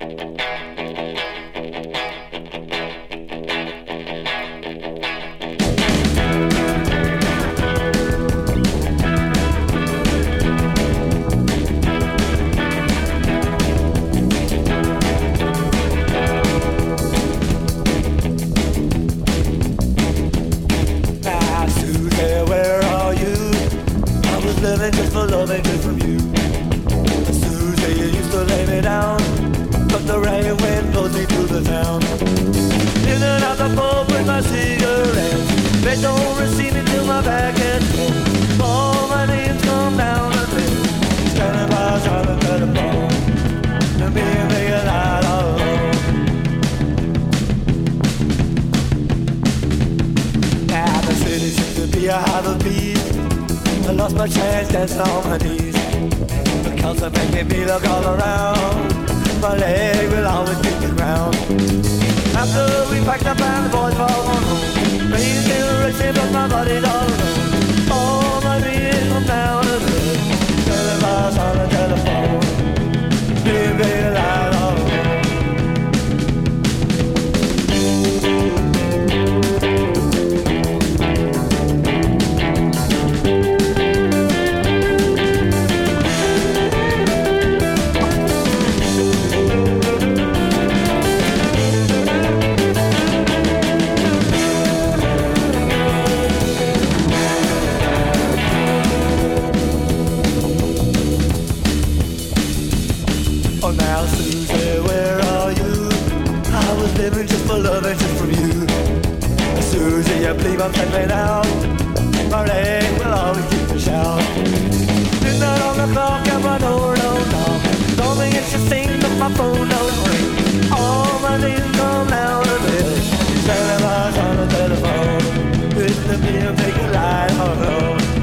living just for loving good from you. Susie, you used to lay me down, but the rain wind blows me through the town. In and out the pub with my cigarettes, they don't receive me till my back is cold. All my names come down the bed, standing by trying to cut a bone, to me and me a night all alone. Now the city seems to be a hive of bees. I lost my chance dancing on my knees. The culture make me feel look all around. My leg will always beat the ground. After we packed up and the boys fall on home, rain still racing but my body's all alone. All my dreams come down to bed, telling us on the telephone, leave me alive all alone. Living just for loving just from you. Susie, I believe I'm taking out. My leg will always keep the shout. Midnight on the clock and my door don't knock. Don't think it's just thing but my phone don't ring. All my dreams come down to bed, telling us on the telephone, it's the being taking life alone.